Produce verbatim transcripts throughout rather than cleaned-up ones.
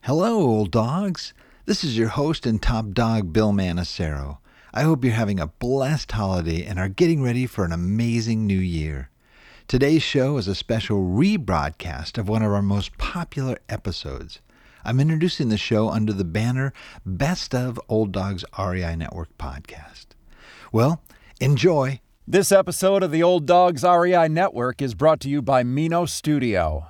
Hello, old dogs. This is your host and top dog, Bill Manacero. I hope you're having a blessed holiday and are getting ready for an amazing new year. Today's show is a special rebroadcast of one of our most popular episodes. I'm introducing the show under the banner Best of Old Dogs R E I Network Podcast. Well, enjoy. This episode of the Old Dogs R E I Network is brought to you by Mino Studio.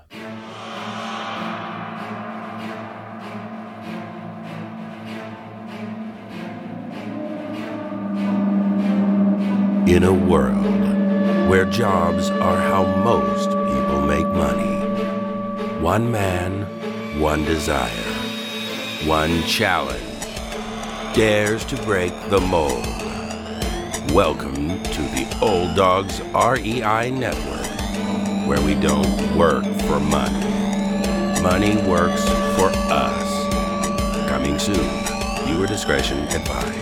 In a world where jobs are how most people make money, one man, one desire, one challenge dares to break the mold. Welcome to the Old Dogs R E I Network, where we don't work for money. Money works for us. Coming soon. Viewer discretion advised.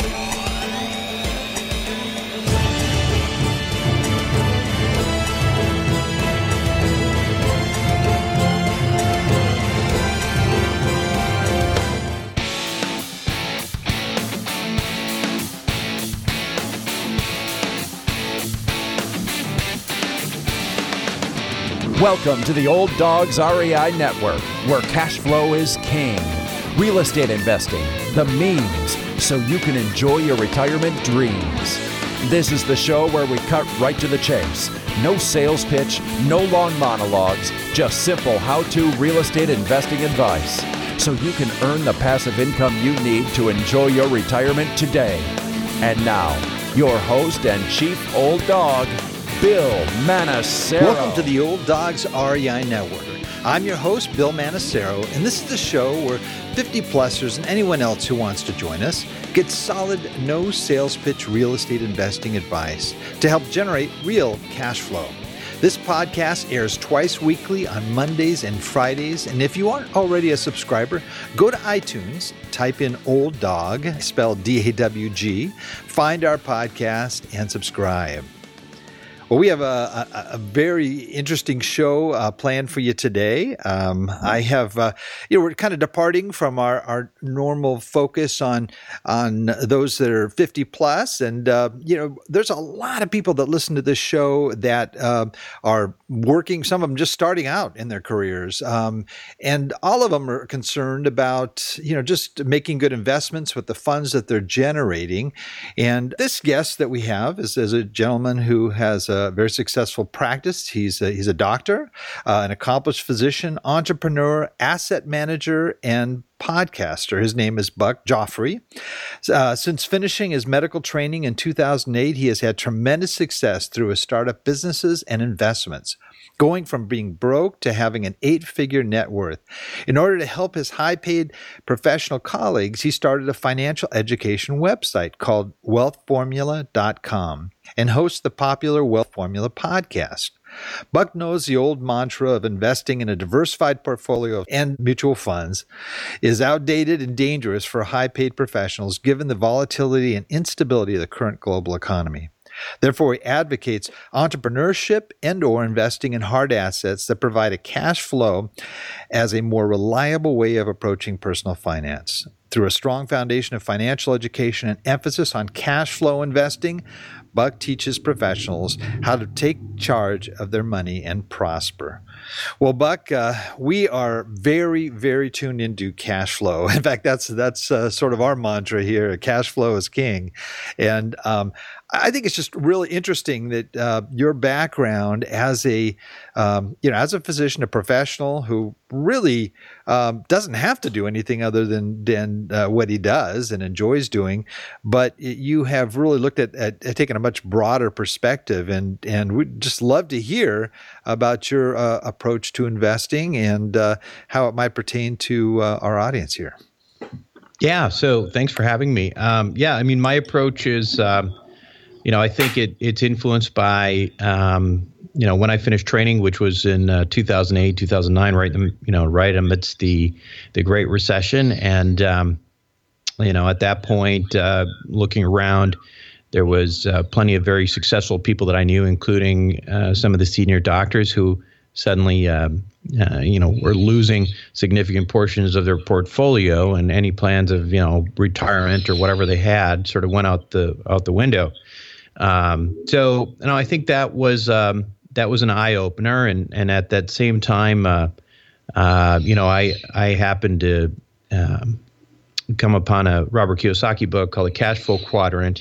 Welcome to the Old Dogs R E I Network, where cash flow is king. Real estate investing, the means, so you can enjoy your retirement dreams. This is the show where we cut right to the chase. No sales pitch, no long monologues, just simple how-to real estate investing advice, so you can earn the passive income you need to enjoy your retirement today. And now, your host and chief old dog, Bill Manacero. Welcome to the Old Dogs R E I Network. I'm your host, Bill Manacero, and this is the show where fifty-plussers and anyone else who wants to join us get solid, no sales pitch real estate investing advice to help generate real cash flow. This podcast airs twice weekly on Mondays and Fridays, and if you aren't already a subscriber, go to iTunes, type in Old Dog, spelled D A W G, find our podcast, and subscribe. Well, we have a, a, a very interesting show uh, planned for you today. Um, I have, uh, you know, we're kind of departing from our, our normal focus on on those that are fifty plus, and uh, you know, there's a lot of people that listen to this show that uh, are working. Some of them just starting out in their careers, um, and all of them are concerned about, you know, just making good investments with the funds that they're generating. And this guest that we have is, is a gentleman who has a A very successful practice. He's a, he's a doctor, uh, an accomplished physician, entrepreneur, asset manager, and podcaster. His name is Buck Joffrey. Uh, since finishing his medical training in two thousand eight, he has had tremendous success through his startup businesses and investments, going from being broke to having an eight-figure net worth. In order to help his high-paid professional colleagues, he started a financial education website called wealth formula dot com and hosts the popular Wealth Formula podcast. Buck knows the old mantra of investing in a diversified portfolio and mutual funds is outdated and dangerous for high-paid professionals given the volatility and instability of the current global economy. Therefore, he advocates entrepreneurship and or investing in hard assets that provide a cash flow as a more reliable way of approaching personal finance. Through a strong foundation of financial education and emphasis on cash flow investing, Buck teaches professionals how to take charge of their money and prosper. Well, Buck, uh, we are very, very tuned into cash flow. In fact, that's that's uh, sort of our mantra here: cash flow is king. And um, I think it's just really interesting that uh, your background as a, um, you know, as a physician, a professional who really um, doesn't have to do anything other than than uh, what he does and enjoys doing, but you have really looked at, at, at taking a much broader perspective, and and we'd just love to hear about your uh, approach to investing and uh, how it might pertain to uh, our audience here. Yeah, so thanks for having me. Um, yeah, I mean, my approach is, um, you know, I think it it's influenced by, um, you know, when I finished training, which was in uh, two thousand eight, two thousand nine, right, you know, right amidst the the Great Recession, and um, you know, at that point, uh, looking around, there was uh, plenty of very successful people that I knew, including uh, some of the senior doctors who suddenly, uh, uh, you know, were losing significant portions of their portfolio, and any plans of, you know, retirement or whatever they had sort of went out the out the window. Um, so, you know, I think that was um, that was an eye opener, and and at that same time, uh, uh, you know, I I happened to um, come upon a Robert Kiyosaki book called The Cash Flow Quadrant,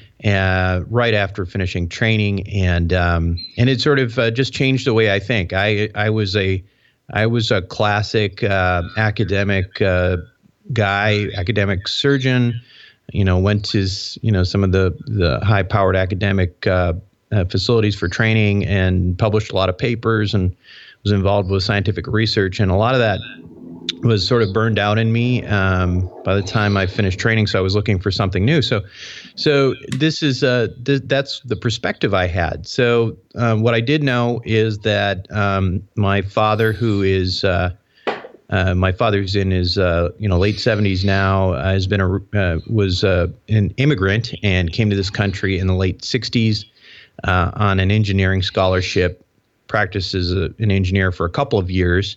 uh, right after finishing training, and um, and it sort of uh, just changed the way I think. I I was a I was a classic uh, academic uh, guy, academic surgeon. You know, went to you know some of the the high powered academic uh, uh, facilities for training, and published a lot of papers, and was involved with scientific research, and a lot of that was sort of burned out in me um, by the time I finished training. So I was looking for something new. So, so this is uh, th- that's the perspective I had. So um, what I did know is that um, my father, who is uh, uh, my father's in his uh, you know late seventies now, uh, has been a uh, was uh, an immigrant and came to this country in the late sixties uh, on an engineering scholarship. Practiced as a, an engineer for a couple of years.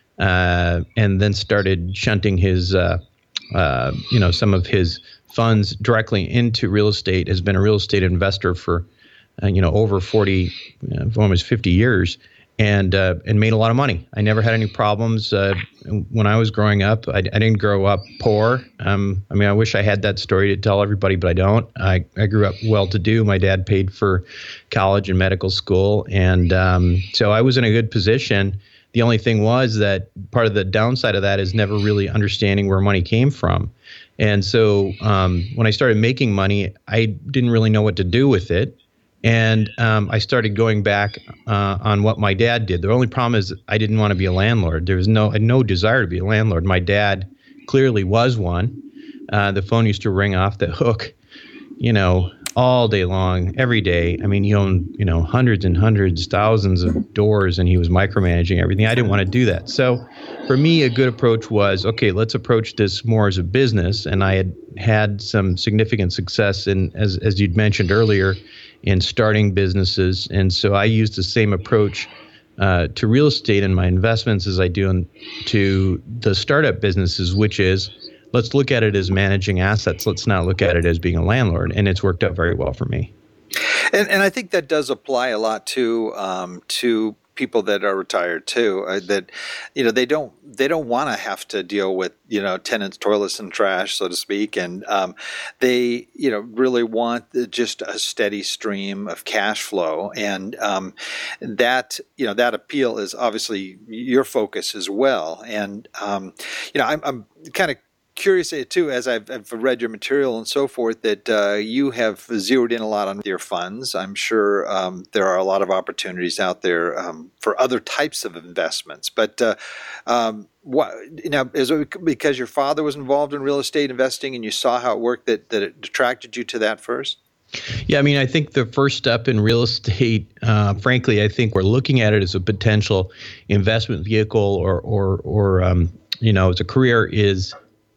Uh, and then started shunting his, uh, uh, you know, some of his funds directly into real estate. Has been a real estate investor for, uh, you know, over forty, uh, almost fifty years, and uh, and made a lot of money. I never had any problems uh, when I was growing up. I, I didn't grow up poor. Um, I mean, I wish I had that story to tell everybody, but I don't. I, I grew up well-to-do. My dad paid for college and medical school, and um, so I was in a good position. The only thing was that part of the downside of that is never really understanding where money came from. And so um, when I started making money, I didn't really know what to do with it. And um, I started going back uh, on what my dad did. The only problem is I didn't want to be a landlord. There was no, I had no desire to be a landlord. My dad clearly was one. Uh, the phone used to ring off the hook, you know, all day long, every day. I mean, he owned, you know, hundreds and hundreds, thousands of doors, and he was micromanaging everything. I didn't want to do that. So for me, a good approach was, okay, let's approach this more as a business. And I had had some significant success in, as, as you'd mentioned earlier, in starting businesses. And so I used the same approach uh, to real estate and my investments as I do in, to the startup businesses, which is, let's look at it as managing assets. Let's not look at it as being a landlord. And it's worked out very well for me. And, and I think that does apply a lot to um, to people that are retired too. Uh, that you know they don't they don't want to have to deal with you know tenants' toilets and trash, so to speak, and um, they you know really want the, just a steady stream of cash flow, and um, that you know that appeal is obviously your focus as well. And um, you know I'm, I'm kind of curious too, as I've, I've read your material and so forth, that uh, you have zeroed in a lot on your funds. I'm sure um, there are a lot of opportunities out there um, for other types of investments. But uh, um, what, you know, is it because your father was involved in real estate investing and you saw how it worked that, that it attracted you to that first? Yeah, I mean, I think the first step in real estate, uh, frankly, I think we're looking at it as a potential investment vehicle or, or, or um, you know, as a career is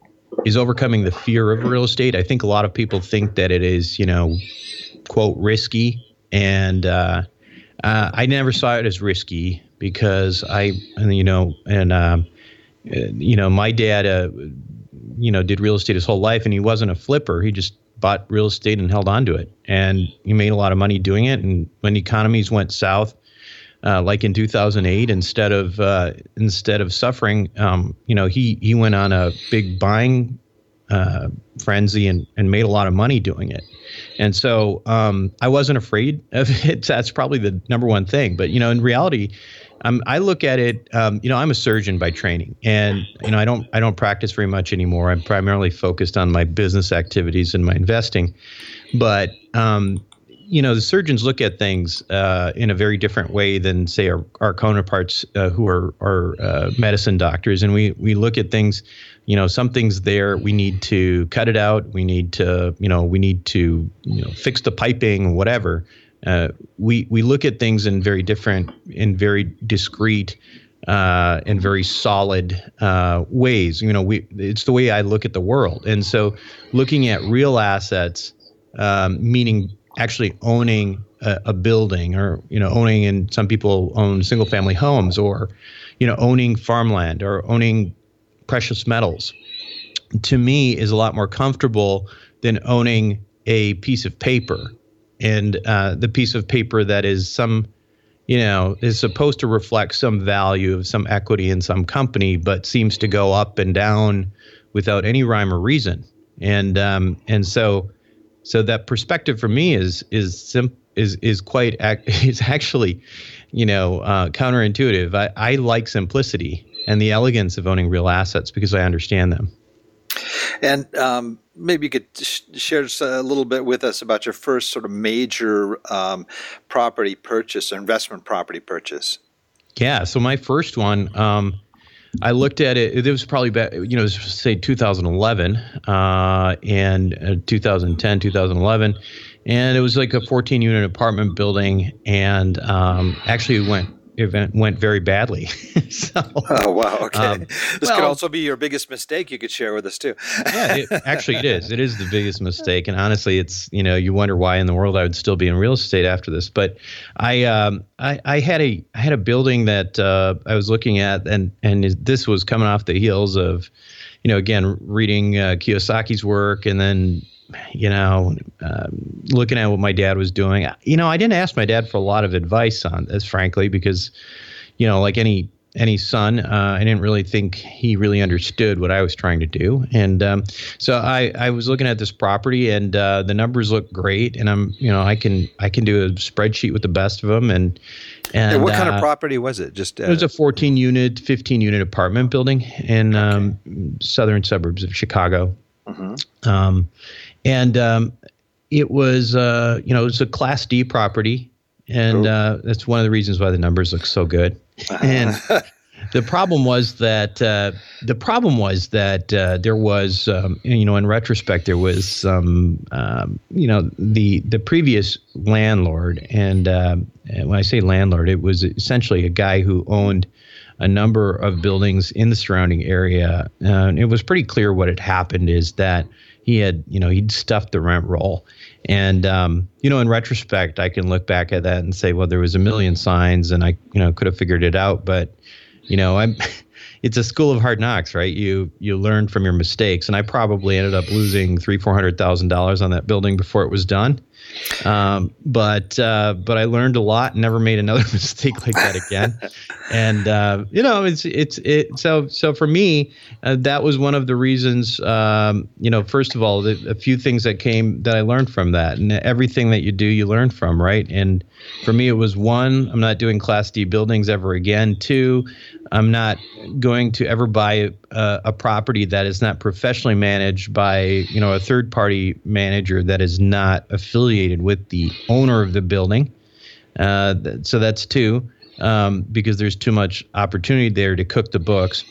is overcoming the fear of real estate. I think a lot of people think that it is, you know, quote, risky. And uh, uh, I never saw it as risky because I, you know, and, um, you know, my dad, uh, you know, did real estate his whole life and he wasn't a flipper. He just bought real estate and held on to it. And he made a lot of money doing it. And when economies went south, Uh, like in two thousand eight, instead of uh, instead of suffering, um, you know, he he went on a big buying uh, frenzy and, and made a lot of money doing it. And so um, I wasn't afraid of it. That's probably the number one thing. But, you know, in reality, um, I look at it, um, you know, I'm a surgeon by training and, you know, I don't I don't practice very much anymore. I'm primarily focused on my business activities and my investing. But um you know, the surgeons look at things uh, in a very different way than, say, our, our counterparts uh, who are, are uh, medicine doctors. And we we look at things, you know, something's there. We need to cut it out. We need to, you know, we need to, you know, fix the piping, whatever. Uh, we we look at things in very different, in very discrete uh, and very solid uh, ways. You know, we it's the way I look at the world. And so looking at real assets, um, meaning actually owning a, a building, or, you know, owning, and some people own single family homes, or, you know, owning farmland or owning precious metals, to me is a lot more comfortable than owning a piece of paper. And uh, the piece of paper that is some, you know, is supposed to reflect some value of some equity in some company, but seems to go up and down without any rhyme or reason. And um, and so so that perspective for me is is sim- is is quite ac- is actually, you know, uh, counterintuitive. I, I like simplicity and the elegance of owning real assets because I understand them. And um, maybe you could sh- share just a little bit with us about your first sort of major um, property purchase or investment property purchase. Yeah. So my first one, um, I looked at it. It was probably back, you know, say two thousand eleven uh, and uh, two thousand ten, two thousand eleven, and it was like a fourteen unit apartment building, and um, actually it went event went very badly. so, oh wow! Okay, um, this well, could also be your biggest mistake. You could share with us too. yeah, it, actually it is. It is the biggest mistake, and honestly, it's, you know, you wonder why in the world I would still be in real estate after this. But I um I, I had a I had a building that uh, I was looking at, and and this was coming off the heels of, you know, again reading uh, Kiyosaki's work, and then, you know, um, looking at what my dad was doing. You know, I didn't ask my dad for a lot of advice on this, frankly, because, you know, like any any son, uh, I didn't really think he really understood what I was trying to do. And um, so I, I was looking at this property, and uh, the numbers look great. And I'm, you know, I can I can do a spreadsheet with the best of them. And and, and what kind uh, of property was it? Just uh, it was a fourteen unit, fifteen unit apartment building in okay. um, southern suburbs of Chicago. Mm-hmm. Um, and um, it was, uh, you know, it was a Class D property, and uh, that's one of the reasons why the numbers look so good. And the problem was that uh, the problem was that uh, there was, um, you know, in retrospect, there was some, um, you know, the the previous landlord, and, uh, and when I say landlord, it was essentially a guy who owned a number of buildings in the surrounding area. Uh, and it was pretty clear what had happened is that he had, you know, he'd stuffed the rent roll. And, um, you know, in retrospect, I can look back at that and say, well, there was a million signs and I, you know, could have figured it out. But, you know, I'm, it's a school of hard knocks, right? You, you learn from your mistakes. And I probably ended up losing three, four hundred thousand dollars on that building before it was done. Um, but, uh, but I learned a lot and never made another mistake like that again. And, uh, you know, it's, it's, it, so, so for me, uh, that was one of the reasons, um, you know, first of all, the, a few things that came that I learned from that, and everything that you do, you learn from, right? And for me, it was one, I'm not doing Class D buildings ever again. Two, I'm not going to ever buy a, a property that is not professionally managed by, you know, a third party manager that is not affiliated with the owner of the building. Uh, th- so that's two, um, because there's too much opportunity there to cook the books.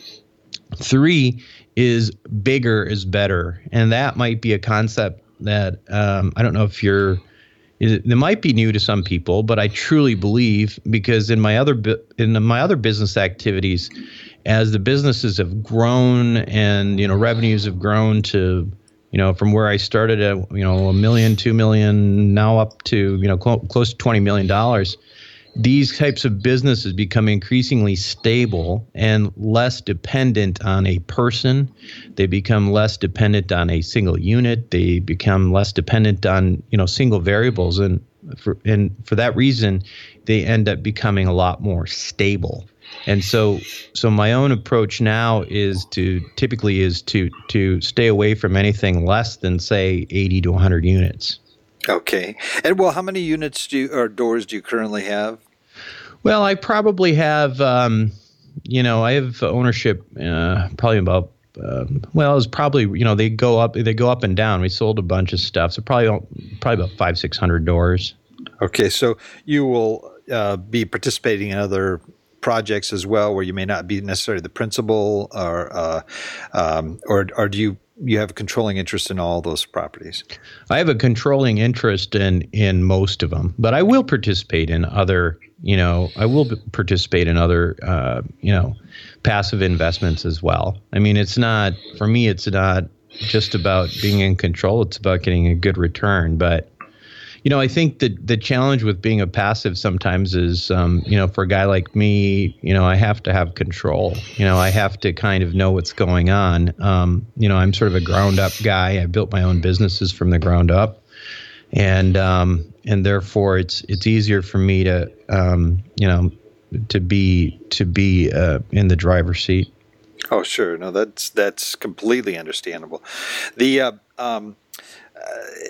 Three is bigger is better. And that might be a concept that um, I don't know if you're, it, it might be new to some people, but I truly believe, because in my other bu- in my other business activities, as the businesses have grown and, you know, revenues have grown to, you know, from where I started at, you know, a million, two million, now up to, you know, cl- close to twenty million dollars. These types of businesses become increasingly stable and less dependent on a person. They become less dependent on a single unit. They become less dependent on, you know, single variables. And for, and for that reason, they end up becoming a lot more stable. And so, so my own approach now is to typically is to, to stay away from anything less than, say, eighty to one hundred units. Okay. And well, how many units do you, or doors do you currently have? Well, I probably have, um, you know, I have ownership, uh, probably about, uh, well, it's probably, you know, they go up, they go up and down. We sold a bunch of stuff. So probably, probably about five, six hundred doors. Okay. So you will uh, be participating in other projects as well, where you may not be necessarily the principal, or, uh, um, or, or do you, you have a controlling interest in all those properties? I have a controlling interest in, in most of them, but I will participate in other, you know, I will participate in other, uh, you know, passive investments as well. I mean, it's not, for me, it's not just about being in control. It's about getting a good return. But, You know, I think that the challenge with being a passive sometimes is, um, you know, for a guy like me, you know, I have to have control. You know, I have to kind of know what's going on. Um, you know, I'm sort of a ground up guy. I built my own businesses from the ground up. And um, and therefore, it's it's easier for me to, um, you know, to be to be uh, in the driver's seat. Oh, sure. No, that's that's completely understandable. The uh, um, uh,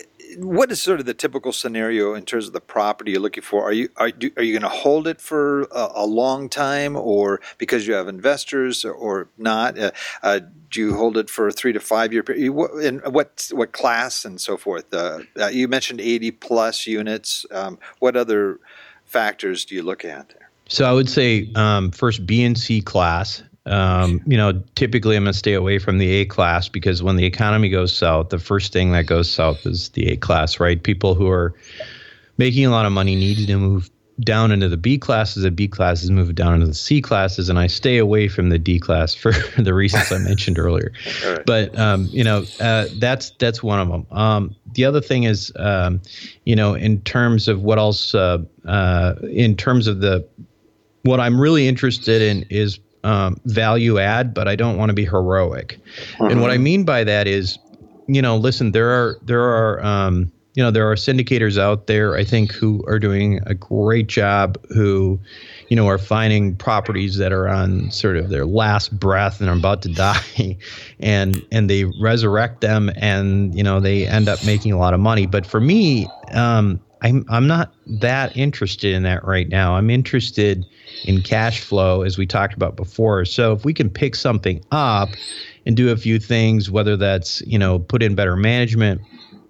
what is sort of the typical scenario in terms of the property you're looking for? Are you are do, are you going to hold it for a, a long time, or because you have investors, or, or not? Uh, uh, do you hold it for a three to five year period? And what what class and so forth? Uh, uh, you mentioned eighty plus units. Um, what other factors do you look at there? So I would say um, first B and C class. Um, you know, typically I'm going to stay away from the A class because when the economy goes south, the first thing that goes south is the A class, right? People who are making a lot of money need to move down into the B classes. The B classes move down into the C classes, and I stay away from the D class for the reasons I mentioned earlier. Right. But um, you know, uh, that's that's one of them. Um, the other thing is, um, you know, in terms of what else, uh, uh, in terms of the what I'm really interested in is Um, value add, but I don't want to be heroic. Uh-huh. And what I mean by that is, you know, listen, there are there are um, you know there are syndicators out there, I think, who are doing a great job, who, you know, are finding properties that are on sort of their last breath and are about to die, and and they resurrect them, and you know they end up making a lot of money. But for me, um, I'm I'm not that interested in that right now. I'm interested in cash flow, as we talked about before. So if we can pick something up and do a few things, whether that's, you know, put in better management,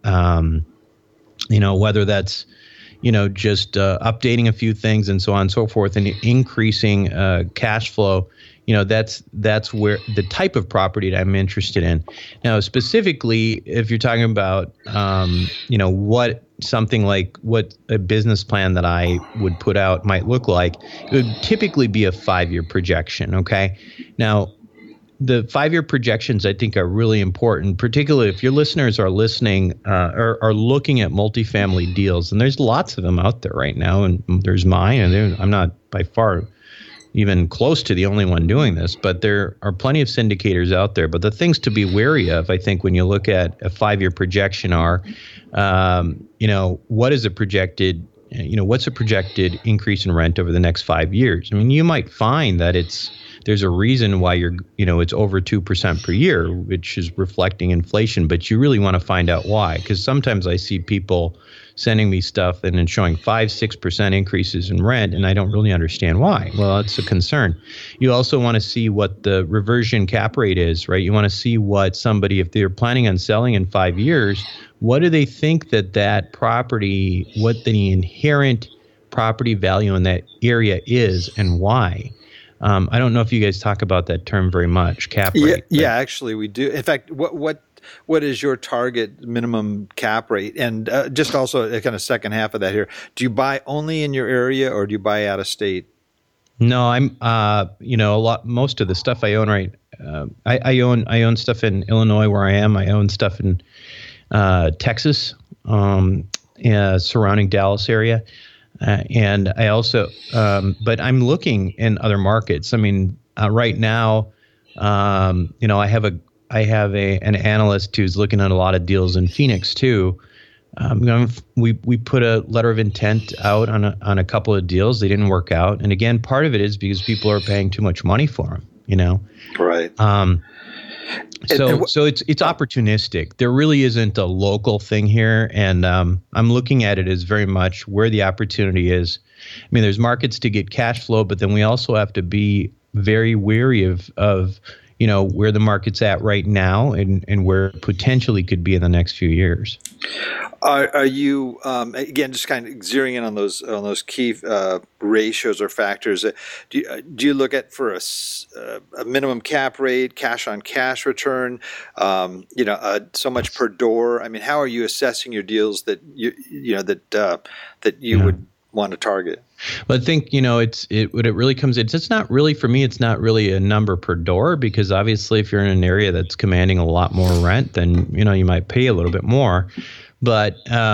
um, you know, whether that's, you know, just uh, updating a few things and so on and so forth, and increasing uh, cash flow, you know, that's that's where the type of property that I'm interested in. Now, specifically, if you're talking about, um, you know, what something like what a business plan that I would put out might look like, it would typically be a five-year projection, okay? Now, the five-year projections, I think, are really important, particularly if your listeners are listening uh, or are looking at multifamily deals. And there's lots of them out there right now, and there's mine, and I'm not by far even close to the only one doing this, but there are plenty of syndicators out there. But the things to be wary of, I think, when you look at a five-year projection are, um, you know, what is a projected, you know, what's a projected increase in rent over the next five years? I mean, you might find that it's, there's a reason why you're, you know, it's over two percent per year, which is reflecting inflation, but you really want to find out why. Because sometimes I see people sending me stuff and then showing five, six percent increases in rent, and I don't really understand why. Well, that's a concern. You also want to see what the reversion cap rate is, right? You want to see what somebody, if they're planning on selling in five years, what do they think that that property, what the inherent property value in that area is, and why? Um, I don't know if you guys talk about that term very much, cap rate. Yeah, yeah, actually we do. In fact, what what what is your target minimum cap rate? And uh, just also a kind of second half of that here. Do you buy only in your area, or do you buy out of state? No, I'm. Uh, you know, a lot. Most of the stuff I own, right? Uh, I, I own. I own stuff in Illinois, where I am. I own stuff in uh, Texas, um, uh, surrounding Dallas area. Uh, and I also, um, but I'm looking in other markets. I mean, uh, right now, um, you know, I have a, I have a an analyst who's looking at a lot of deals in Phoenix too. Um, you know, we we put a letter of intent out on a, on a couple of deals. They didn't work out, and again, part of it is because people are paying too much money for them. You know, right. Um, So, and, and so it's it's opportunistic. There really isn't a local thing here, and um, I'm looking at it as very much where the opportunity is. I mean, there's markets to get cash flow, but then we also have to be very wary of of you know where the market's at right now, and and where it potentially could be in the next few years. Are, are you um, again just kind of zeroing in on those on those key uh, ratios or factors? Uh, do you, uh, do you look at for a, uh, a minimum cap rate, cash on cash return? Um, you know, uh, so much per door. I mean, how are you assessing your deals that you you know that uh, that you yeah. would want to target? Well, I think, you know, it's it what it really comes in. It's not really, for me, it's not really a number per door, because obviously if you're in an area that's commanding a lot more rent, then, you know, you might pay a little bit more. But, um,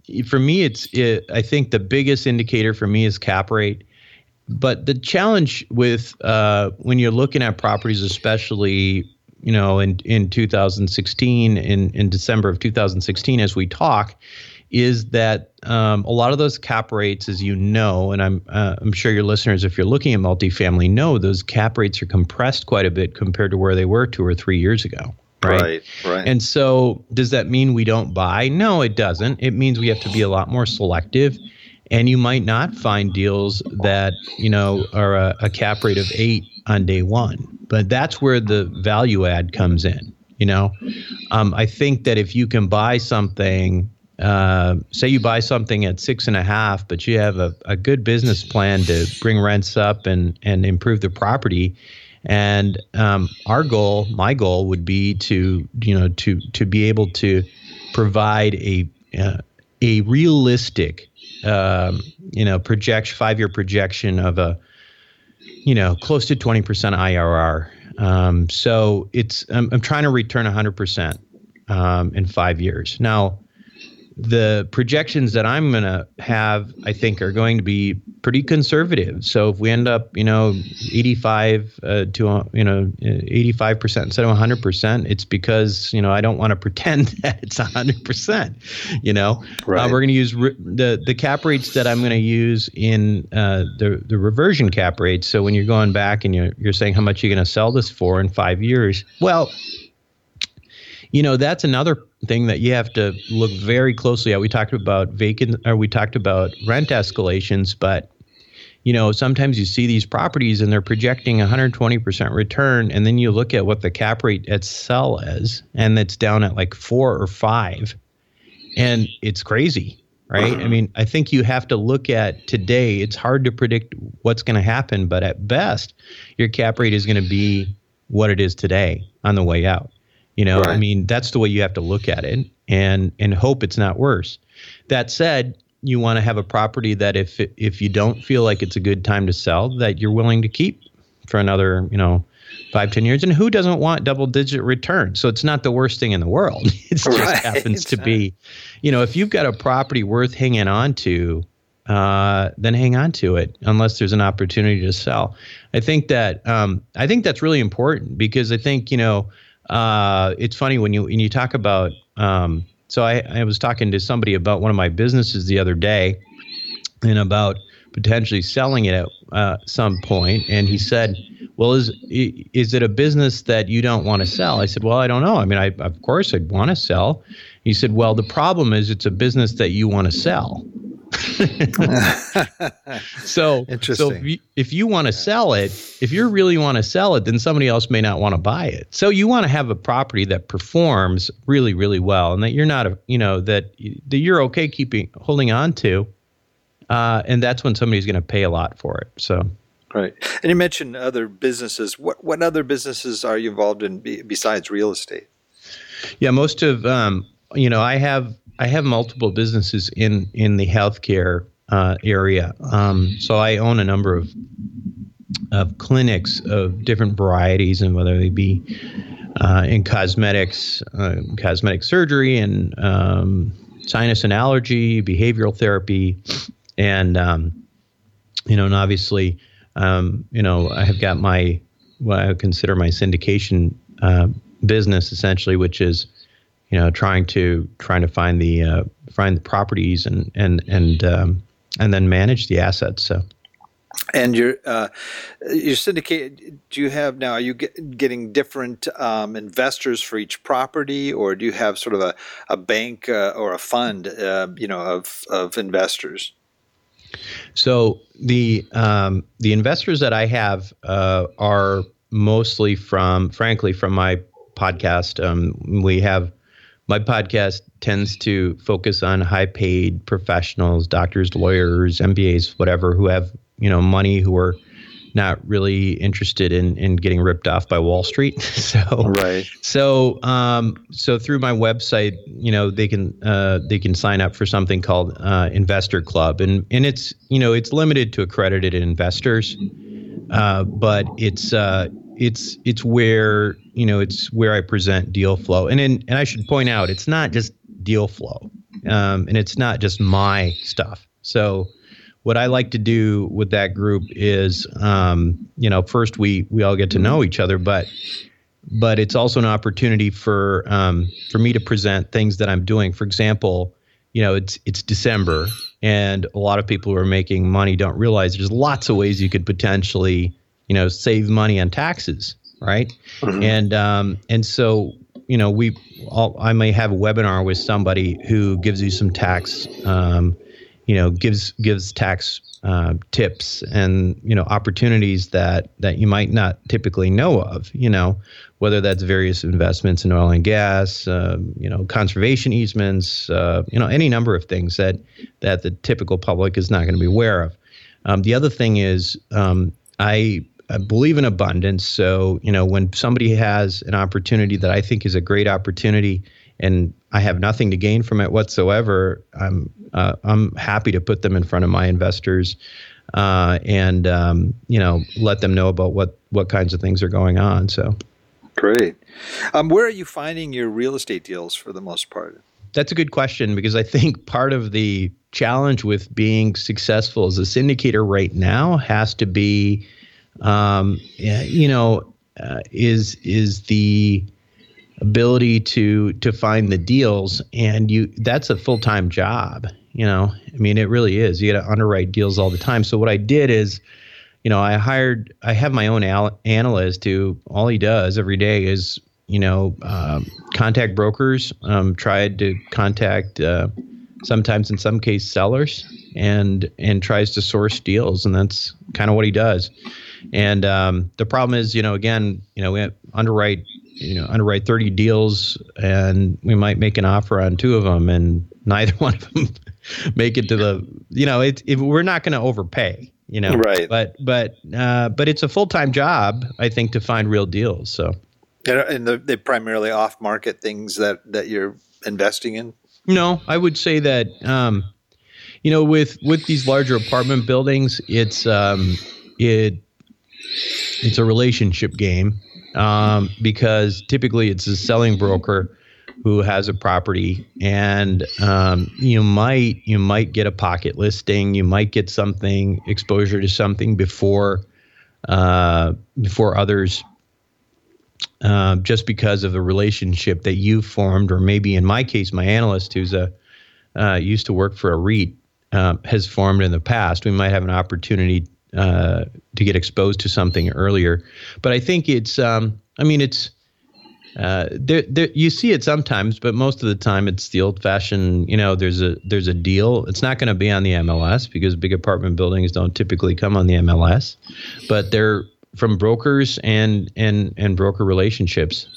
for me, it's it, I think the biggest indicator for me is cap rate. But the challenge with uh, when you're looking at properties, especially you know in in two thousand sixteen, in in December of two thousand sixteen, as we talk, is that um, a lot of those cap rates, as you know, and I'm uh, I'm sure your listeners, if you're looking at multifamily, know those cap rates are compressed quite a bit compared to where they were two or three years ago. Right? Right, right. And so does that mean we don't buy? No, it doesn't. It means we have to be a lot more selective. And you might not find deals that, you know, are a, a cap rate of eight on day one. But that's where the value add comes in. You know, um, I think that if you can buy something, uh, say you buy something at six and a half, but you have a, a good business plan to bring rents up and, and improve the property. And um, our goal, my goal would be to, you know, to to be able to provide a uh, a realistic, um, you know, projection, five-year projection of a, you know, close to twenty percent I R R. Um, so it's I'm, I'm trying to return one hundred percent um, in five years. Now, the projections that I'm going to have, I think, are going to be pretty conservative. So if we end up, you know, eighty-five uh, to, uh, you know, eighty-five percent instead of one hundred percent, it's because, you know, I don't want to pretend that it's one hundred percent, you know. Right. Uh, we're going to use re- the the cap rates that I'm going to use in uh, the, the reversion cap rates. So when you're going back and you're, you're saying how much you're going to sell this for in five years, well, you know, that's another thing that you have to look very closely at. We talked about vacant, or we talked about rent escalations, but, you know, sometimes you see these properties and they're projecting one hundred twenty percent return, and then you look at what the cap rate at sell is, and it's down at like four or five, and it's crazy, right? Uh-huh. I mean, I think you have to look at today. It's hard to predict what's going to happen, but at best, your cap rate is going to be what it is today on the way out. You know, right. I mean, that's the way you have to look at it, and and hope it's not worse. That said, you want to have a property that if if you don't feel like it's a good time to sell, that you're willing to keep for another, you know, five, ten years. And who doesn't want double digit return? So it's not the worst thing in the world. It just right. happens to be, you know, if you've got a property worth hanging on to, uh, then hang on to it unless there's an opportunity to sell. I think that um, I think that's really important, because I think, you know, Uh, it's funny when you when you talk about. Um, so I, I was talking to somebody about one of my businesses the other day, and about potentially selling it at uh, some point. And he said, "Well, is is it a business that you don't want to sell?" I said, "Well, I don't know. I mean, I of course I'd want to sell." He said, "Well, the problem is it's a business that you want to sell." so, so if you, if you want to sell it, if you really want to sell it, then somebody else may not want to buy it. So you want to have a property that performs really, really well, and that you're not, a, you know, that that you're okay keeping holding on to, uh, and that's when somebody's going to pay a lot for it. So, right. And you mentioned other businesses. What what other businesses are you involved in be, besides real estate? Yeah, most of um, you know, I have. I have multiple businesses in, in the healthcare uh, area. Um, so I own a number of of clinics of different varieties, and whether they be uh, in cosmetics, uh, cosmetic surgery, and um, sinus and allergy, behavioral therapy, and um, you know, and obviously, um, you know, I have got my what I would consider my syndication uh, business, essentially, which is, you know, trying to trying to find the uh, find the properties and and and um, and then manage the assets. So, and your uh, your syndicate. Do you have now? Are you get, getting different um, investors for each property, or do you have sort of a a bank uh, or a fund, uh, you know, of of investors? So the um, the investors that I have uh, are mostly from, frankly, from my podcast. Um, we have. My podcast tends to focus on high-paid professionals, doctors, lawyers, M B As, whatever, who have, you know, money, who are not really interested in in getting ripped off by Wall Street. so, right. So, um, so through my website, you know, they can uh, they can sign up for something called uh, Investor Club, and and it's you know it's limited to accredited investors, uh, but it's uh, it's it's where. You know, it's where I present deal flow. And in, and I should point out, it's not just deal flow. um, and it's not just my stuff. So what I like to do with that group is, um, you know, first we we all get to know each other, but but it's also an opportunity for um, for me to present things that I'm doing. For example, you know, it's it's December, and a lot of people who are making money don't realize there's lots of ways you could potentially, you know, save money on taxes, right? Mm-hmm. And um, and so, you know, we all, I may have a webinar with somebody who gives you some tax, um, you know, gives gives tax uh, tips and, you know, opportunities that that you might not typically know of, you know, whether that's various investments in oil and gas, uh, you know, conservation easements, uh, you know, any number of things that that the typical public is not going to be aware of. Um, the other thing is um, I, I believe in abundance. So, you know, when somebody has an opportunity that I think is a great opportunity and I have nothing to gain from it whatsoever, I'm uh, I'm happy to put them in front of my investors uh, and, um, you know, let them know about what, what kinds of things are going on. So. Great. Um, where are you finding your real estate deals for the most part? That's a good question, because I think part of the challenge with being successful as a syndicator right now has to be, um, you know, uh, is is the ability to to find the deals, and you that's a full-time job. You know, I mean, it really is. You got to underwrite deals all the time. So what I did is, you know, I hired, I have my own al- analyst who all he does every day is, you know, um, contact brokers, um, tried to contact uh, sometimes in some case sellers and and tries to source deals. And that's kind of what he does. And um, the problem is, you know, again, you know, we underwrite, you know, underwrite thirty deals and we might make an offer on two of them and neither one of them make it to the, you know, it, it, we're not going to overpay. You know, right? But but uh, but it's a full time job, I think, to find real deals. So, and the, the primarily off market things that, that you're investing in. No, I would say that um, you know, with with these larger apartment buildings, it's um, it it's a relationship game um, because typically it's a selling broker who has a property, and um, you might you might get a pocket listing, you might get something exposure to something before uh, before others, uh, just because of the relationship that you formed, or maybe in my case, my analyst who's a uh, used to work for a REIT uh, has formed in the past. We might have an opportunity uh, to get exposed to something earlier, but I think it's um, I mean it's. Uh, there, there, you see it sometimes, but most of the time it's the old-fashioned. You know, there's a there's a deal. It's not going to be on the M L S because big apartment buildings don't typically come on the M L S, but they're from brokers and and and broker relationships.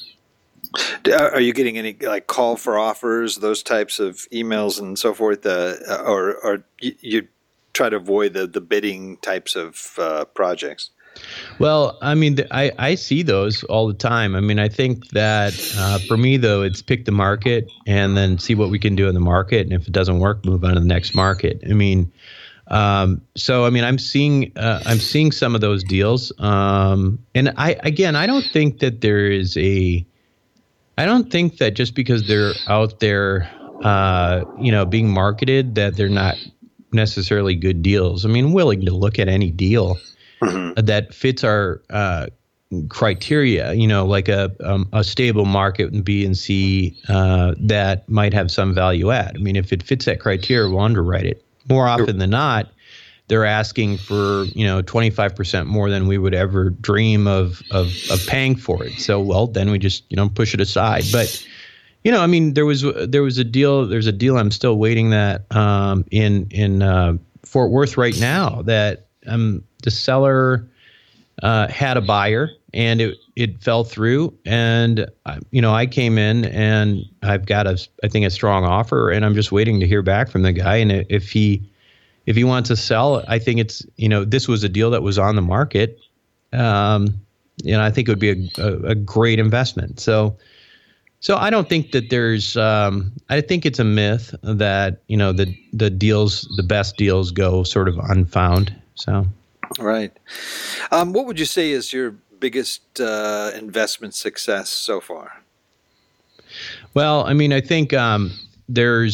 Are you getting any like call for offers, those types of emails and so forth, uh, or or you, you try to avoid the the bidding types of uh, projects? Well, I mean, I, I see those all the time. I mean, I think that uh, for me, though, it's pick the market and then see what we can do in the market. And if it doesn't work, move on to the next market. I mean, um, so, I mean, I'm seeing uh, I'm seeing some of those deals. Um, and I again, I don't think that there is a I don't think that just because they're out there, uh, you know, being marketed, that they're not necessarily good deals. I mean, I'm willing to look at any deal Mm-hmm. that fits our uh, criteria, you know, like a um, a stable market in B and C uh, that might have some value add. I mean, if it fits that criteria, we'll underwrite it. More often than not, they're asking for, you know, twenty-five percent more than we would ever dream of, of of paying for it. So, well, then we just, you know, push it aside. But, you know, I mean, there was there was a deal. There's a deal I'm still waiting that um, in in uh, Fort Worth right now that. Um, the seller uh, had a buyer and it, it fell through. And, uh, you know, I came in and I've got a, I think a strong offer and I'm just waiting to hear back from the guy. And if he, if he wants to sell, I think it's, you know, this was a deal that was on the market. Um, you know, I think it would be a, a, a great investment. So, so I don't think that there's, um, I think it's a myth that, you know, the, the deals, the best deals go sort of unfound. So, right. Um, what would you say is your biggest uh, investment success so far? Well, I mean, I think um, there's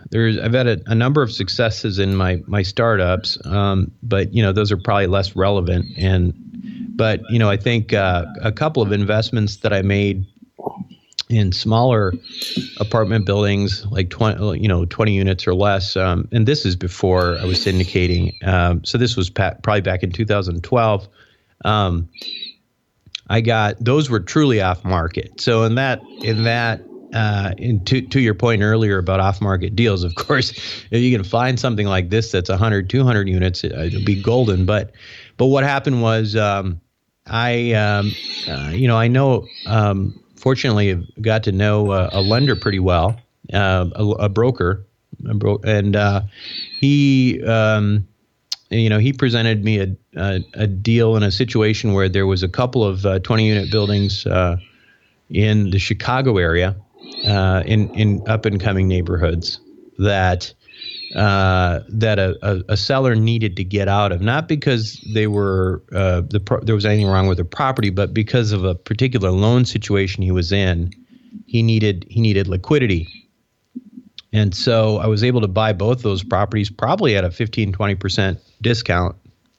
there's I've had a, a number of successes in my my startups, um, but you know those are probably less relevant. And but you know I think uh, a couple of investments that I made in smaller apartment buildings, like twenty, you know, twenty units or less. Um, and this is before I was syndicating. Um, so this was pa- probably back in two thousand twelve. Um, I got, those were truly off market. So in that, in that, uh, in to, to your point earlier about off market deals, of course, if you can find something like this, that's one hundred, two hundred units, it, it'll be golden. But, but what happened was, um, I, um, uh, you know, I know, um, fortunately, I got to know uh, a lender pretty well, uh, a, a broker, a bro- and uh, he, um, you know, he presented me a, a a deal in a situation where there was a couple of uh, twenty-unit buildings uh, in the Chicago area, uh, in in up and coming neighborhoods that uh, that a, a, a seller needed to get out of, not because they were uh, the pro- there was anything wrong with the property, but because of a particular loan situation he was in. He needed he needed liquidity. And so I was able to buy both those properties probably at a fifteen, twenty percent discount.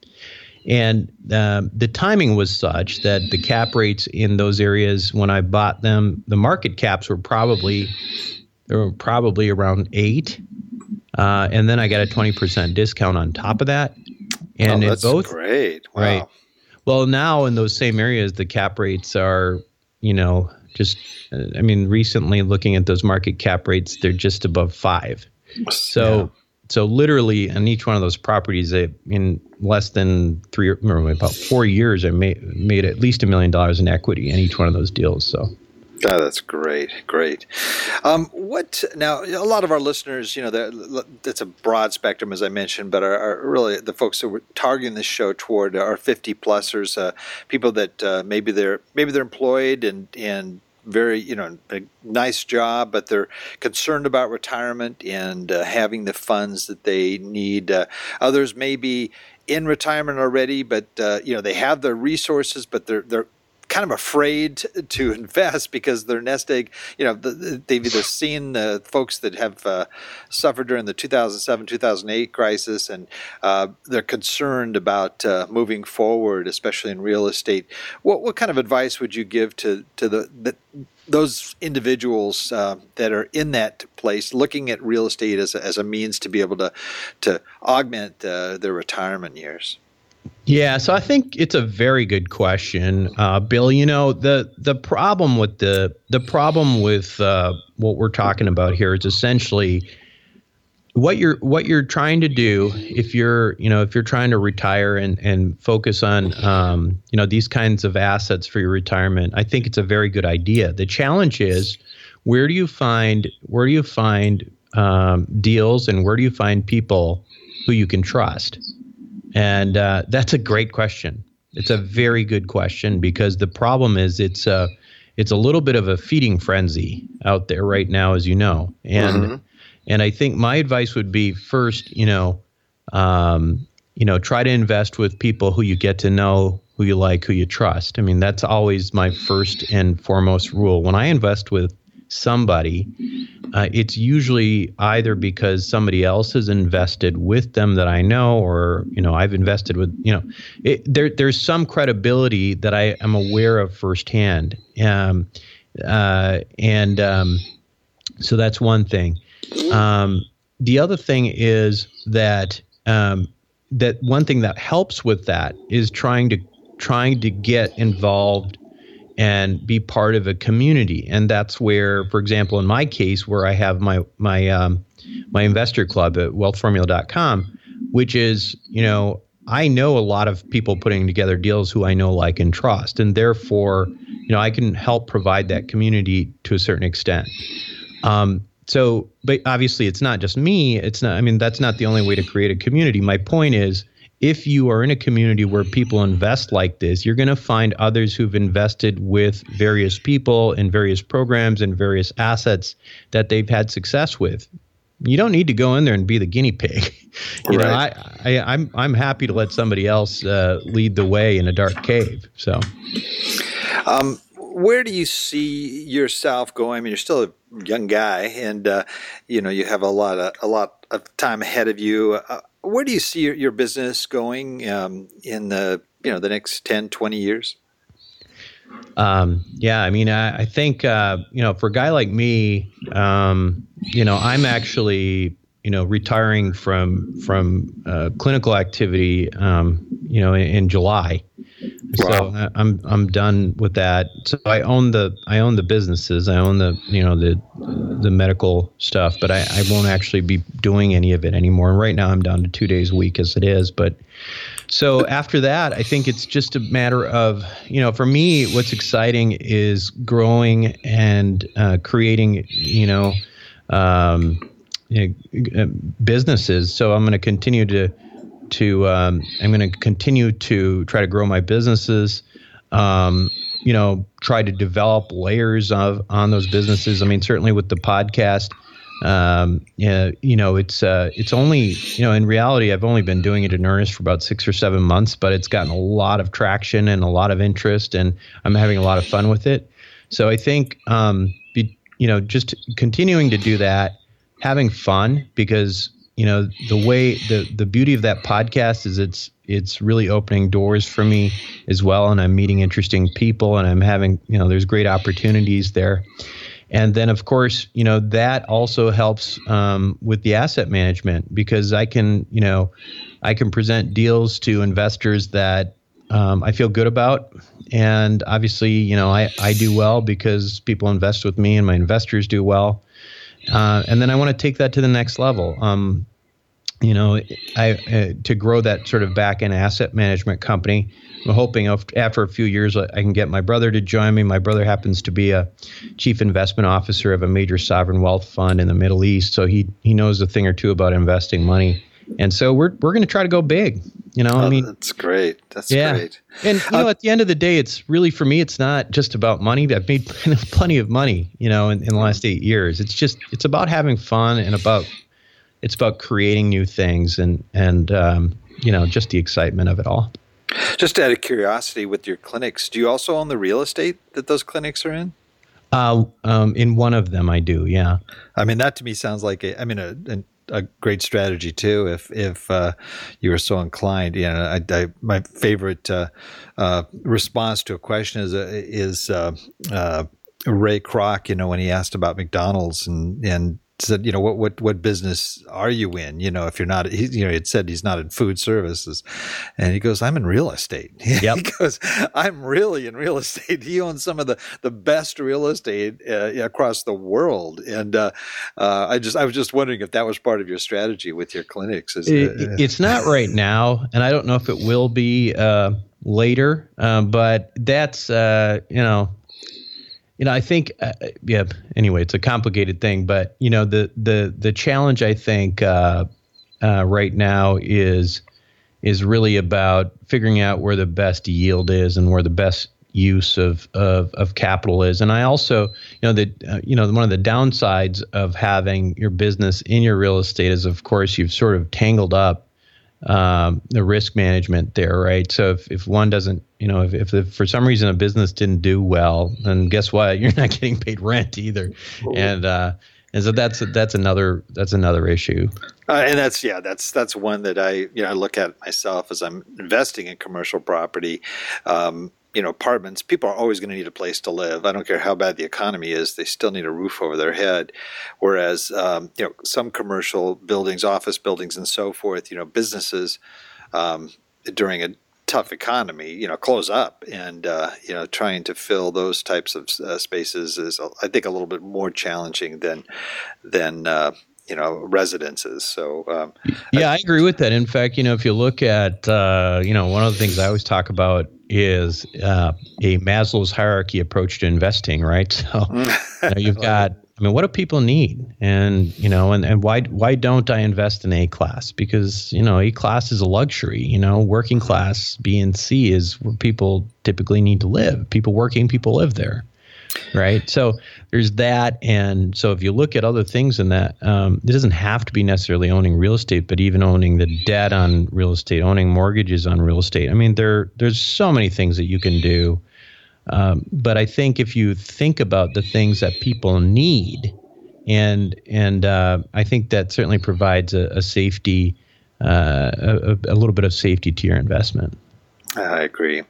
And um, the timing was such that the cap rates in those areas when I bought them, the market caps were probably they were probably around eight. Uh, and then I got a twenty percent discount on top of that. And oh, that's in both, great. Wow. Right. Well, now in those same areas, the cap rates are, you know, just, I mean, recently looking at those market cap rates, they're just above five. So, yeah. so literally on each one of those properties, I, in less than three, or about four years, I made, made at least a million dollars in equity in each one of those deals. So. Oh, that's great, great. Um, what now? A lot of our listeners, you know, that's a broad spectrum, as I mentioned, but are, are really the folks that we're targeting this show toward are fifty plusers, uh, people that uh, maybe they're maybe they're employed and and very, you know, a nice job, but they're concerned about retirement and uh, having the funds that they need. Uh, others may be in retirement already, but uh, you know, they have the resources, but they're they're kind of afraid to invest because their nest egg, you know, they've either seen the folks that have uh, suffered during the two thousand seven, two thousand eight crisis, and uh, they're concerned about uh, moving forward, especially in real estate. What what kind of advice would you give to to the, the those individuals uh, that are in that place, looking at real estate as a, as a means to be able to to augment uh, their retirement years? Yeah, so I think it's a very good question, uh, Bill. You know, the the problem with the the problem with uh, what we're talking about here is essentially what you're what you're trying to do if you're you know if you're trying to retire and and focus on um, you know these kinds of assets for your retirement. I think it's a very good idea. The challenge is where do you find where do you find um, deals and where do you find people who you can trust? And uh, that's a great question. It's a very good question because the problem is it's a, it's a little bit of a feeding frenzy out there right now, as you know. And mm-hmm. and I think my advice would be first, you know, um, you know, try to invest with people who you get to know, who you like, who you trust. I mean, that's always my first and foremost rule. When I invest with somebody, uh, it's usually either because somebody else has invested with them that I know, or, you know, I've invested with, you know, it, there, there's some credibility that I am aware of firsthand. Um, uh, and um, so that's one thing. Um, the other thing is that um, that one thing that helps with that is trying to trying to get involved and be part of a community. And that's where, for example, in my case, where I have my my um, my investor club at wealth formula dot com, which is, you know, I know a lot of people putting together deals who I know, like, and trust. And therefore, you know, I can help provide that community to a certain extent. Um, so, but obviously it's not just me. It's not, I mean, that's not the only way to create a community. My point is, if you are in a community where people invest like this, you're going to find others who've invested with various people in various programs and various assets that they've had success with. You don't need to go in there and be the guinea pig. You right. know, I, I, I'm I'm happy to let somebody else uh, lead the way in a dark cave. So, um, where do you see yourself going? I mean, you're still a young guy, and uh, you know you have a lot of a lot of time ahead of you. Uh, where do you see your, your business going um, in the you know the next ten, twenty years? Um, yeah, I mean, I, I think uh, you know, for a guy like me, um, you know, I'm actually you know retiring from from uh, clinical activity, um, you know, in, in July. Wow. So I, I'm I'm done with that. So I own the I own the businesses. I own the you know the the medical stuff, but I, I won't actually be doing any of it anymore. And right now I'm down to two days a week as it is. But so after that, I think it's just a matter of you know for me, what's exciting is growing and uh, creating you know, um, you know businesses. So I'm going to continue to. To um, I'm going to continue to try to grow my businesses, um, you know, try to develop layers of on those businesses. I mean, certainly with the podcast, um, yeah, you know, it's uh, it's only you know in reality I've only been doing it in earnest for about six or seven months, but it's gotten a lot of traction and a lot of interest, and I'm having a lot of fun with it. So I think um, be, you know just continuing to do that, having fun because. You know, the way the, the beauty of that podcast is it's it's really opening doors for me as well. And I'm meeting interesting people and I'm having, you know, there's great opportunities there. And then, of course, you know, that also helps um, with the asset management because I can, you know, I can present deals to investors that um, I feel good about. And obviously, you know, I, I do well because people invest with me and my investors do well. Uh, and then I want to take that to the next level. Um, you know, I uh, to grow that sort of back-end asset management company. I'm hoping after a few years I can get my brother to join me. My brother happens to be a chief investment officer of a major sovereign wealth fund in the Middle East, so he he knows a thing or two about investing money. And so we're we're going to try to go big. You know, oh, I mean, that's great. That's yeah. great. And you uh, know, at the end of the day, it's really for me. It's not just about money. I've made plenty of money, you know, in, in the last eight years. It's just it's about having fun and about it's about creating new things and and um, you know, just the excitement of it all. Just out of curiosity, with your clinics, do you also own the real estate that those clinics are in? Uh, um, in one of them, I do. Yeah. I mean, that to me sounds like a. I mean, a. a a great strategy too, if if uh, you were so inclined. You know, I, I, my favorite uh, uh, response to a question is uh, is uh, uh, Ray Kroc. You know, when he asked about McDonald's and and said, you know, what what what business are you in? You know, if you're not, he, you know, it said he's not in food services, and he goes, I'm in real estate. Yep. He goes, I'm really in real estate. He owns some of the the best real estate uh, across the world, and uh, uh, I just I was just wondering if that was part of your strategy with your clinics. Is, it, uh, it's not right now, and I don't know if it will be uh, later. Um, but that's uh, you know. You know, I think, uh, yeah, anyway, it's a complicated thing, but, you know, the the the challenge, I think, uh, uh, right now is is really about figuring out where the best yield is and where the best use of of, of capital is. And I also, you know, the, uh, you know, one of the downsides of having your business in your real estate is, of course, you've sort of tangled up um, the risk management there, right? So if, if one doesn't, you know, if, if, if for some reason a business didn't do well, then guess what? You're not getting paid rent either. And, uh, and so that's, that's another, that's another issue. Uh, and that's, yeah, that's, that's one that I, you know, I look at myself as I'm investing in commercial property. Um, you know, apartments, people are always going to need a place to live. I don't care how bad the economy is, they still need a roof over their head. Whereas, um, you know, some commercial buildings, office buildings and so forth, you know, businesses um, during a tough economy, you know, close up. And, uh, you know, trying to fill those types of uh, spaces is, I think, a little bit more challenging than, than uh, you know, residences. So, um, yeah, I, I agree with that. In fact, you know, if you look at, uh, you know, one of the things I always talk about is uh, a Maslow's hierarchy approach to investing, right? So you know, you've got, I mean, what do people need? And, you know, and, and why why don't I invest in A class? Because, you know, A class is a luxury, you know, working class, B and C is where people typically need to live. People working, people live there. Right. So there's that. And so if you look at other things in that, um, it doesn't have to be necessarily owning real estate, but even owning the debt on real estate, owning mortgages on real estate. I mean, there there's so many things that you can do Um, but I think if you think about the things that people need, and and uh, I think that certainly provides a, a safety, uh, a, a little bit of safety to your investment. I agree.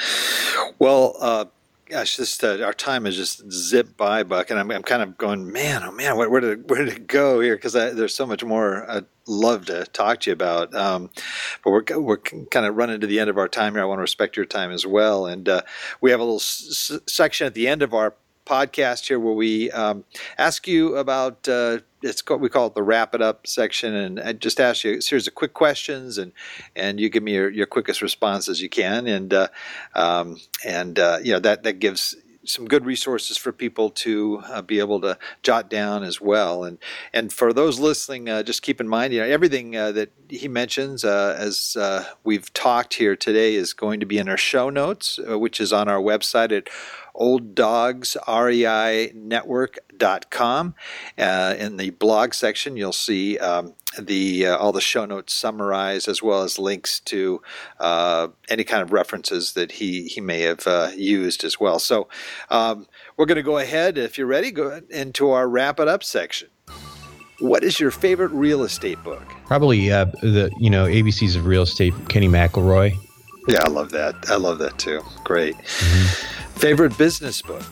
Well, uh, gosh, this uh, our time has just zipped by, Buck, and I'm I'm kind of going, man, oh man, where, where did where did it go here? Because there's so much more I'd love to talk to you about. Um, but we're we're kind of running to the end of our time here. I want to respect your time as well, and uh, we have a little s- section at the end of our podcast here where we um, ask you about uh, it's called, we call it the wrap it up section, and I just ask you a series of quick questions, and and you give me your, your quickest response as you can, and uh, um, and uh, you know that that gives some good resources for people to uh, be able to jot down as well. And and for those listening, uh, just keep in mind, you know, everything uh, that he mentions uh, as uh, we've talked here today is going to be in our show notes, uh, which is on our website at old dogs rei network dot com. Uh, in the blog section, you'll see um, the uh, all the show notes summarized, as well as links to uh, any kind of references that he he may have uh, used as well. So um, we're going to go ahead, if you're ready, go into our wrap it up section. What is your favorite real estate book? Probably uh, the you know A B Cs of Real Estate, Kenny McElroy. Yeah, I love that. I love that too. Great. Mm-hmm. Favorite business book?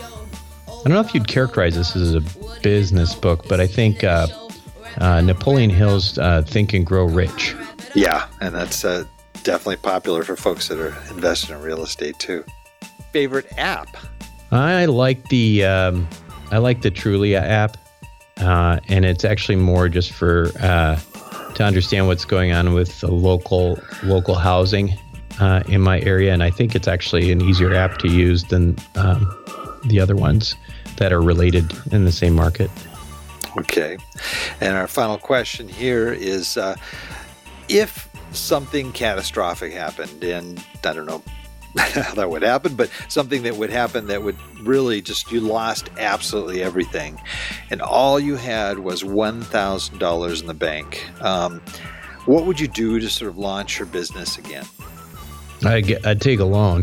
I don't know if you'd characterize this as a business book, but I think uh, uh, Napoleon Hill's uh, Think and Grow Rich. Yeah, and that's uh, definitely popular for folks that are invested in real estate too. Favorite app? I like the um, I like the Trulia app, uh, and it's actually more just for uh, to understand what's going on with the local local housing uh, in my area, and I think it's actually an easier app to use than um, the other ones that are related in the same market. Okay. And our final question here is, uh, if something catastrophic happened, and I don't know how that would happen, but something that would happen that would really just, you lost absolutely everything, and all you had was one thousand dollars in the bank, um, what would you do to sort of launch your business again? I get, I'd take a loan.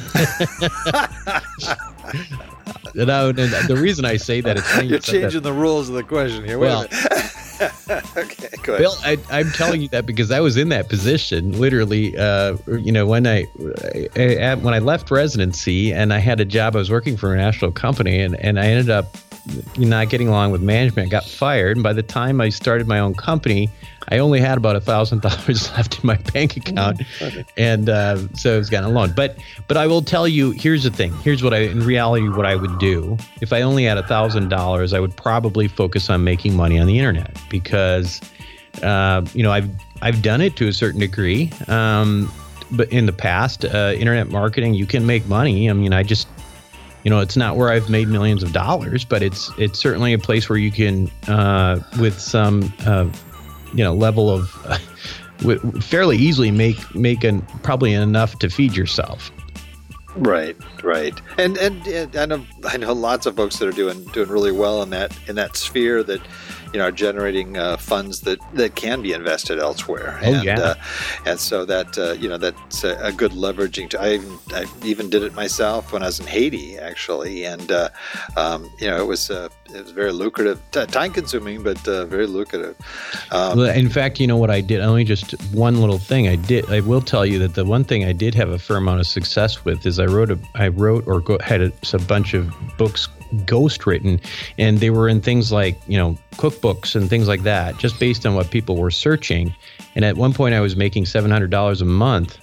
And, I, and the reason I say that is you're changing the rules of the question here. Wait well, okay, go ahead. Bill, I, I'm telling you that because I was in that position, literally. Uh, you know, when I, I when I left residency and I had a job, I was working for a national company, and, and I ended up not getting along with management. I got fired, and by the time I started my own company, I only had about a thousand dollars left in my bank account, mm-hmm. and uh, so I was getting a loan. But but I will tell you, here's the thing. Here's what I, in reality, what I would do if I only had a thousand dollars. I would probably focus on making money on the internet because, uh, you know, I've I've done it to a certain degree. Um, but in the past, uh, internet marketing, you can make money. I mean, I just. You know, it's not where I've made millions of dollars, but it's it's certainly a place where you can, uh, with some, uh, you know, level of, uh, w- fairly easily make make an, probably enough to feed yourself. Right, right, and, and and I know I know lots of folks that are doing doing really well in that in that sphere that, you know, are generating uh, funds that, that can be invested elsewhere. Oh, and, yeah. Uh, and so that, uh, you know, that's a, a good leveraging. To, I, even, I even did it myself when I was in Haiti, actually. And, uh, um, you know, it was uh, it was very lucrative, t- time consuming, but uh, very lucrative. Um, well, in fact, you know what I did? Only just one little thing I did. I will tell you that the one thing I did have a fair amount of success with is I wrote a, I wrote or go, had a, a bunch of books ghost written, and they were in things like, you know, cookbooks and things like that, just based on what people were searching. And at one point I was making seven hundred dollars a month.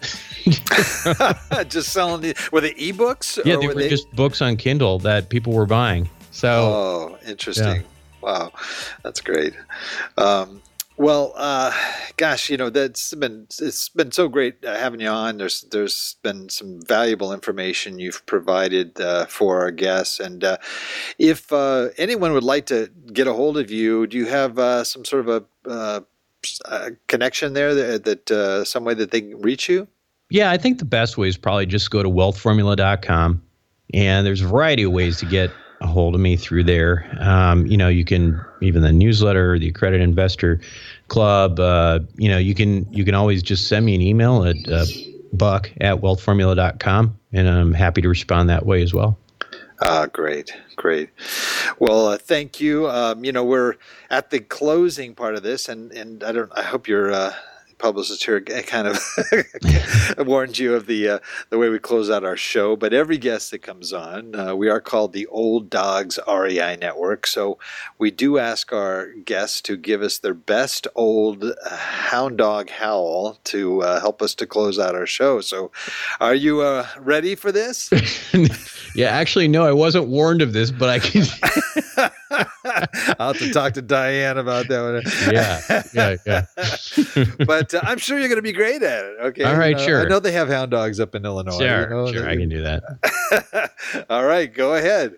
Just selling the, were they ebooks? Yeah, or they were, were they... just books on Kindle that people were buying. So, oh, interesting. Yeah. Wow. That's great. Um, Well, uh, gosh, you know, that's been, it's been so great uh, having you on. There's, there's been some valuable information you've provided uh, for our guests. And uh, if uh, anyone would like to get a hold of you, do you have uh, some sort of a, uh, a connection there that, that uh, some way that they can reach you? Yeah, I think the best way is probably just go to wealth formula dot com. And there's a variety of ways to get a hold of me through there. Um, you know, you can, even the newsletter, the Accredited Investor Club, uh, you know, you can, you can always just send me an email at uh, buck at wealth formula dot com, and I'm happy to respond that way as well. Ah, great, great. Well, uh, thank you. Um, you know, we're at the closing part of this, and, and I don't. I hope your uh, publicist here kind of warned you of the uh, the way we close out our show. But every guest that comes on, uh, we are called the Old Dogs R E I Network. So we do ask our guests to give us their best old uh, hound dog howl to uh, help us to close out our show. So, are you uh, ready for this? Yeah, actually, no, I wasn't warned of this, but I can. I'll have to talk to Diane about that one. Yeah, yeah, yeah. But uh, I'm sure you're going to be great at it. Okay. All right, uh, sure. I know they have hound dogs up in Illinois. Sure, you know, sure, they, I can do that. All right, go ahead.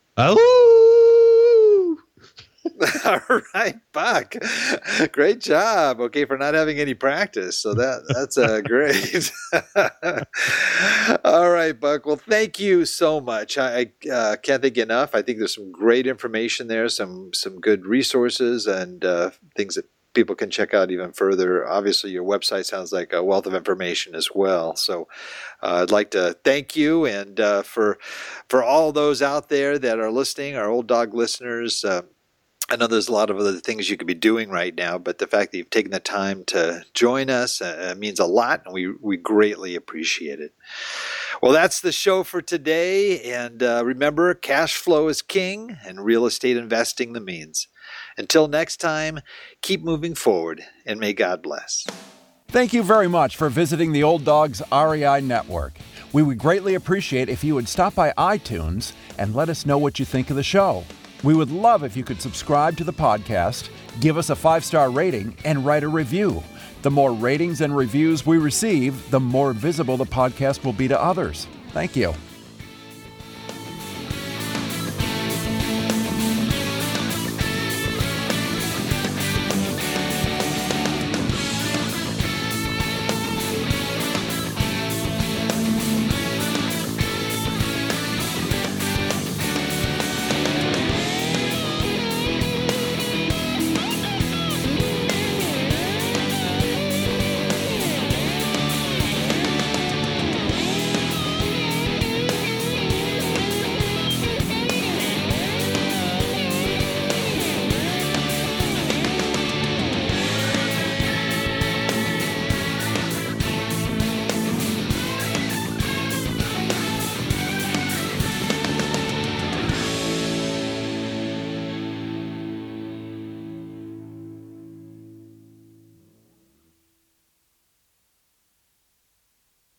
Oh. All right, Buck. Great job. Okay, for not having any practice. So that that's uh, great. All right, Buck. Well, thank you so much. I, I uh, can't thank you enough. I think there's some great information there, some some good resources and uh, things that people can check out even further. Obviously, your website sounds like a wealth of information as well. So uh, I'd like to thank you, and uh, for for all those out there that are listening, our Old Dog listeners. Uh, I know there's a lot of other things you could be doing right now, but the fact that you've taken the time to join us uh, means a lot, and we, we greatly appreciate it. Well, that's the show for today, and uh, remember, cash flow is king, and real estate investing the means. Until next time, keep moving forward, and may God bless. Thank you very much for visiting the Old Dogs R E I Network. We would greatly appreciate if you would stop by iTunes and let us know what you think of the show. We would love if you could subscribe to the podcast, give us a five-star rating, and write a review. The more ratings and reviews we receive, the more visible the podcast will be to others. Thank you.